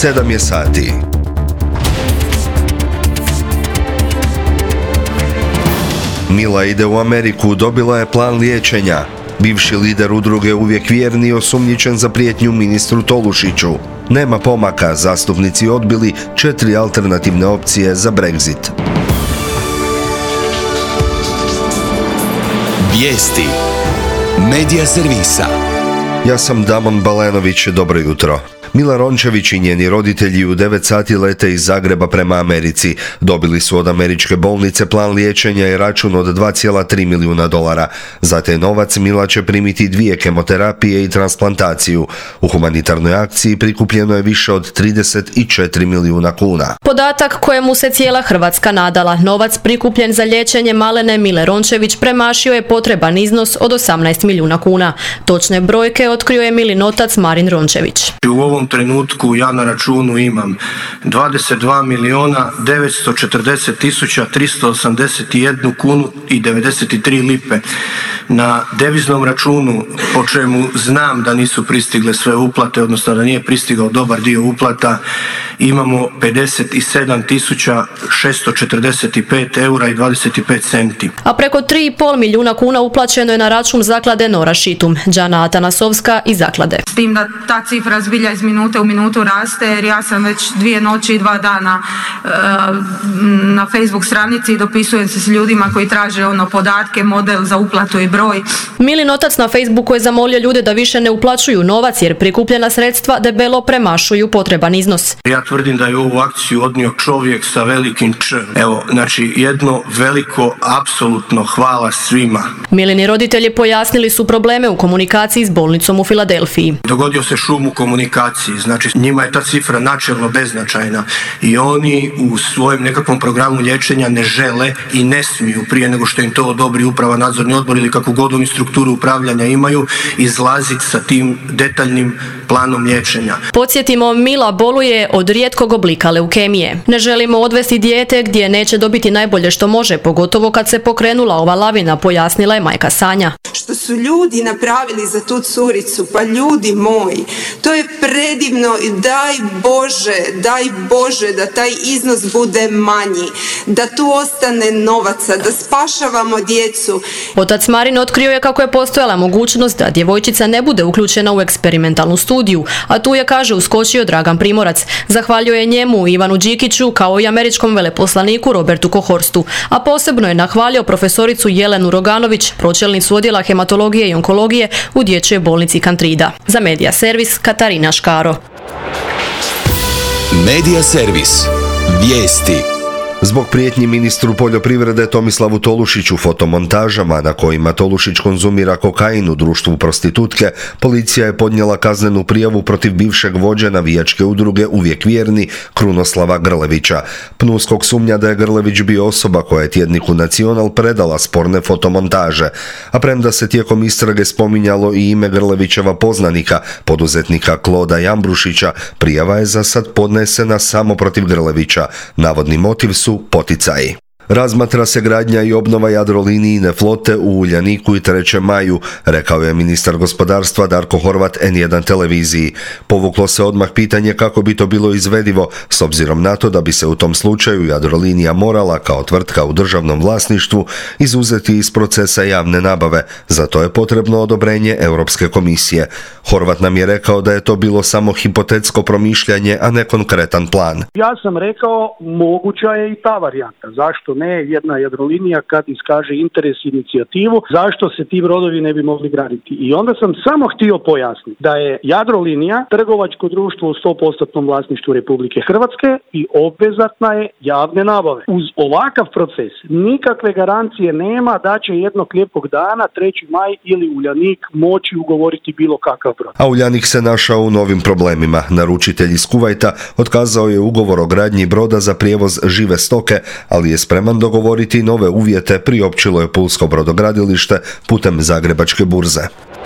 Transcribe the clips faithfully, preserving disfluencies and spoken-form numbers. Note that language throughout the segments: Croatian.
sedam je sati. Mila ide u Ameriku, dobila je plan liječenja. Bivši lider udruge Uvijek vjerni osumnjičen za prijetnju ministru Tolušiću. Nema pomaka, zastupnici odbili četiri alternativne opcije za Brexit. Vijesti Medija servisa. Ja sam Damon Balenović, dobro jutro. Mila Rončević i njeni roditelji u devet sati lete iz Zagreba prema Americi. Dobili su od američke bolnice plan liječenja i račun od dva zarez tri milijuna dolara. Za taj novac Mila će primiti dvije kemoterapije i transplantaciju. U humanitarnoj akciji prikupljeno je više od trideset četiri milijuna kuna. Podatak kojemu se cijela Hrvatska nadala. Novac prikupljen za liječenje malene Mile Rončević premašio je potreban iznos od osamnaest milijuna kuna. Točne brojke otkrio je Milin otac Marin Rončević. U ovom trenutku ja na računu imam dvadeset dva milijuna devetsto četrdeset tisuća tristo osamdeset jednu kunu i devedeset tri lipe. Na deviznom računu, po čemu znam da nisu pristigle sve uplate, odnosno da nije pristigao dobar dio uplata, imamo pedeset sedam tisuća šesto četrdeset pet eura i dvadeset pet centi. A preko tri zarez pet milijuna kuna uplaćeno je na račun zaklade Nora Šitum, Đana Atanasovska i zaklade. S tim da ta cifra zbilja iz minute u minutu raste, jer ja sam već dvije noći i dva dana e, na Facebook stranici i dopisujem se s ljudima koji traže ono podatke, model za uplatu i broj. Milin otac na Facebooku je zamolio ljude da više ne uplaćuju novac jer prikupljena sredstva debelo premašuju potreban iznos. Ja tvrdim da je ovu akciju odnio čovjek sa velikim Č. Evo, znači jedno veliko, apsolutno hvala svima. Milini roditelji pojasnili su probleme u komunikaciji s bolnicom u Filadelfiji. Dogodio se šum u komunikaciji, znači njima je ta cifra načelno beznačajna i oni u svojem nekakvom programu liječenja ne žele i ne smiju prije nego što im to odobri uprava, nadzorni odbor ili kakvu god oni strukturu upravljanja imaju, izlaziti sa tim detaljnim planom liječenja. Podsjetimo, Mila boluje od rijetkog oblika leukemije. Ne želimo odvesti dijete gdje neće dobiti najbolje što može, pogotovo kad se pokrenula ova lavina, pojasnila je majka Sanja. Što su ljudi napravili za tu curicu, pa ljudi moji, to je predivno i daj Bože, daj Bože da taj iznos bude manji, da tu ostane novaca, da spašavamo djecu. Otac Marin otkrio je kako je postojala mogućnost da djevojčica ne bude uključena u eksperimentalnu studiju, a tu je, kaže, uskočio Dragan Primorac. Zahvaljuje je njemu, Ivanu Đikiću, kao i američkom veleposlaniku Robertu Kohorstu, a posebno je nahvalio profesoricu Jelenu Roganović, pročelnicu odjela hematologije i onkologije u dječjoj bolnici Kantrida. Za Medija servis Katarina Škaro. Medija servis. Vijesti. Zbog prijetnji ministru poljoprivrede Tomislavu Tolušiću fotomontažama na kojima Tolušić konzumira kokain u društvu prostitutke, policija je podnijela kaznenu prijavu protiv bivšeg vođe navijačke udruge Uvijek vjerni Krunoslava Grlevića. PNUSKOK sumnja da je Grlević bio osoba koja je tjedniku Nacional predala sporne fotomontaže, a premda se tijekom istrage spominjalo i ime Grlevićeva poznanika, poduzetnika Kloda Jambrušića, prijava je za sad podnesena samo protiv Grlevića. Navodni motiv su poticaji. Razmatra se gradnja i obnova Jadrolinijine flote u Uljaniku i trećem maju, rekao je ministar gospodarstva Darko Horvat en jedan televiziji. Povuklo se odmah pitanje kako bi to bilo izvedivo, s obzirom na to da bi se u tom slučaju Jadrolinija morala, kao tvrtka u državnom vlasništvu, izuzeti iz procesa javne nabave. Za to je potrebno odobrenje Europske komisije. Horvat nam je rekao da je to bilo samo hipotetsko promišljanje, a ne konkretan plan. Ja sam rekao, moguća je i ta varijanta. Zašto ne jedna Jadrolinija kad iskaže interes i inicijativu, zašto se ti brodovi ne bi mogli graditi? I onda sam samo htio pojasniti da je Jadrolinija trgovačko društvo u sto posto vlasništvu Republike Hrvatske i obvezatna je javne nabave. Uz ovakav proces nikakve garancije nema da će jednog lijepog dana treći maj ili Uljanik moći ugovoriti bilo kakav brod. A Uljanik se našao u novim problemima. Naručitelj iz Kuvajta otkazao je ugovor o gradnji broda za prijevoz žive stoke, ali je spreman dogovoriti nove uvjete, priopćilo je Pulsko brodogradilište putem Zagrebačke burze.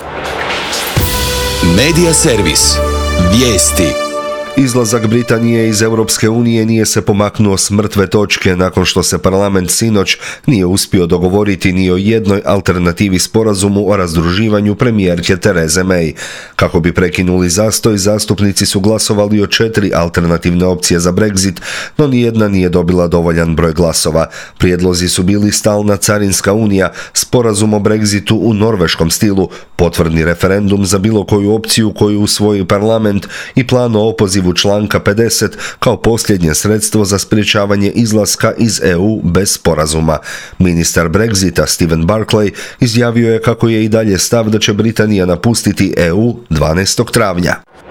Medija servis. Vijesti. Izlazak Britanije iz Europske unije nije se pomaknuo s mrtve točke nakon što se parlament sinoć nije uspio dogovoriti ni o jednoj alternativi sporazumu o razdruživanju premijerke Therese May. Kako bi prekinuli zastoj, zastupnici su glasovali o četiri alternativne opcije za Brexit, no nijedna nije dobila dovoljan broj glasova. Prijedlozi su bili stalna carinska unija, sporazum o Brexitu u norveškom stilu, potvrdni referendum za bilo koju opciju koju usvoji parlament i plan o opozivu članka pedeset kao posljednje sredstvo za sprječavanje izlaska iz E U bez sporazuma. Ministar Brexita Stephen Barclay izjavio je kako je i dalje stav da će Britanija napustiti E U dvanaestog travnja.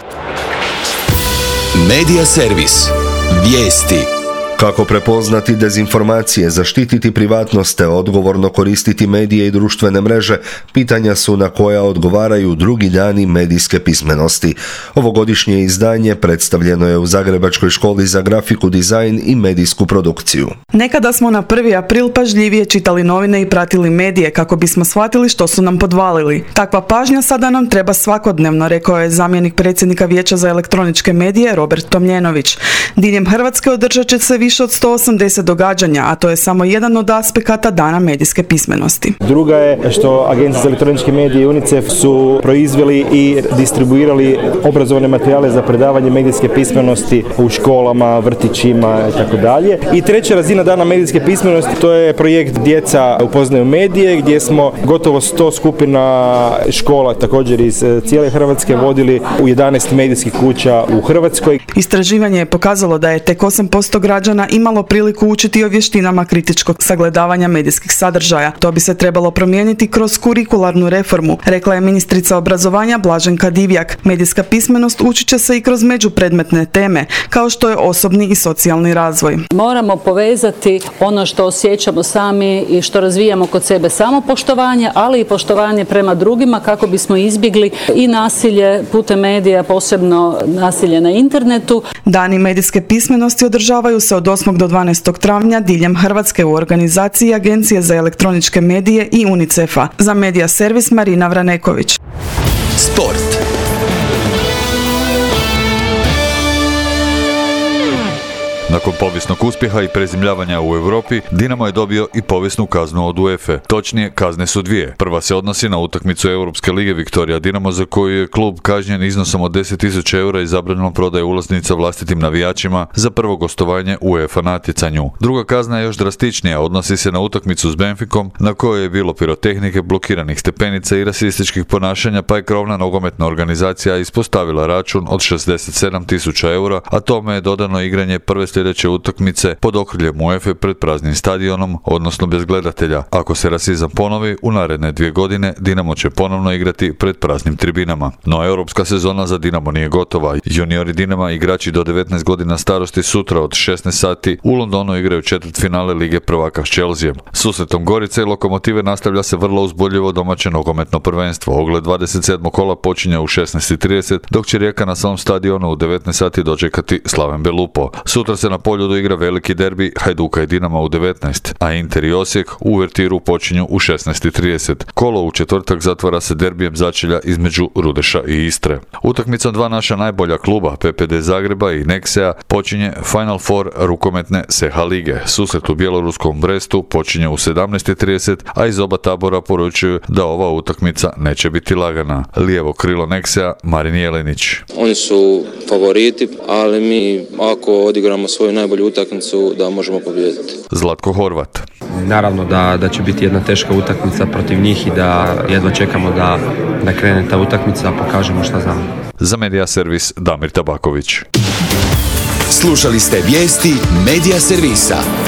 Medija servis. Vijesti. Kako prepoznati dezinformacije, zaštititi privatnost te odgovorno koristiti medije i društvene mreže, pitanja su na koja odgovaraju drugi dani medijske pismenosti. Ovogodišnje izdanje predstavljeno je u Zagrebačkoj školi za grafiku, dizajn i medijsku produkciju. Nekada smo na prvi april pažljivije čitali novine i pratili medije kako bismo shvatili što su nam podvalili. Takva pažnja sada nam treba svakodnevno, rekao je zamjenik predsjednika Vijeća za elektroničke medije Robert Tomljenović. Diljem Hrvatske održat će se više od sto osamdeset događanja, a to je samo jedan od aspekata dana medijske pismenosti. Druga je što Agencija za elektroničke medije i UNICEF su proizveli i distribuirali obrazovne materijale za predavanje medijske pismenosti u školama, vrtićima i tako dalje. I treća razina dana medijske pismenosti, to je projekt Djeca upoznaju medije, gdje smo gotovo sto skupina škola, također iz cijele Hrvatske, vodili u jedanaest medijskih kuća u Hrvatskoj. Istraživanje je pokazalo da je tek osam posto građana imalo priliku učiti o vještinama kritičkog sagledavanja medijskih sadržaja. To bi se trebalo promijeniti kroz kurikularnu reformu, rekla je ministrica obrazovanja Blaženka Divjak. Medijska pismenost učit će se i kroz međupredmetne teme, kao što je osobni i socijalni razvoj. Moramo povezati ono što osjećamo sami i što razvijamo kod sebe, samopoštovanje, ali i poštovanje prema drugima kako bismo izbjegli i nasilje putem medija, posebno nasilje na internetu. Dani medijske pismenosti održavaju se od osmog do dvanaestog travnja diljem Hrvatske u organizaciji Agencije za elektroničke medije i UNICEF-a. Za Medija servis Marina Vraneković. Sport. Nakon povijesnog uspjeha i prezimljavanja u Europi, Dinamo je dobio i povijesnu kaznu od UEFA. Točnije, kazne su dvije. Prva se odnosi na utakmicu Europske lige Viktorija Dinamo, za koju je klub kažnjen iznosom od deset tisuća eura i zabranom prodaje ulaznica vlastitim navijačima za prvo gostovanje u UEFA natjecanju. Druga kazna je još drastičnija, odnosi se na utakmicu s Benficom, na kojoj je bilo pirotehnike, blokiranih stepenica i rasističkih ponašanja, pa je krovna nogometna organizacija ispostavila račun od šezdeset sedam tisuća eura, a tome je dodano igranje prve sljedeće utakmice pod okriljem UEFA pred praznim stadionom, odnosno bez gledatelja. Ako se rasizam ponovi, u naredne dvije godine Dinamo će ponovno igrati pred praznim tribinama. No europska sezona za Dinamo nije gotova. Juniori Dinama, igrači do devetnaest godina starosti, sutra od šesnaest sati u Londonu igraju četvrtfinale Lige prvaka s Chelseaem. Susretom Gorice i Lokomotive nastavlja se vrlo uzbudljivo domaće nogometno prvenstvo. Ogled dvadeset sedmog kola počinje u šesnaest i trideset, dok će Rijeka na svom stadionu u devetnaest sati dočekati Slaven Belupo. Sutra se na Poljudu igra veliki derbi Hajduka i Dinama u devetnaest, a Inter i Osijek u uvertiru počinju u šesnaest i trideset. Kolo u četvrtak zatvara se derbijem začelja između Rudeša i Istre. Utakmicom dva naša najbolja kluba, P P D Zagreba i Nexea, počinje Final Four rukometne S H lige. Susret u bjeloruskom Brestu počinje u sedamnaest i trideset, a iz oba tabora poručuju da ova utakmica neće biti lagana. Lijevo krilo Nexea, Marin Jelenić. Oni su favoriti, ali mi ako odigramo svoju najbolju utakmicu da možemo pobijediti. Zlatko Horvat. Naravno da, da će biti jedna teška utakmica protiv njih i da jedva čekamo da, da krene ta utakmica, pokažemo šta znamo. Za Medija servis Damir Tabaković. Slušali ste vijesti Medija servisa.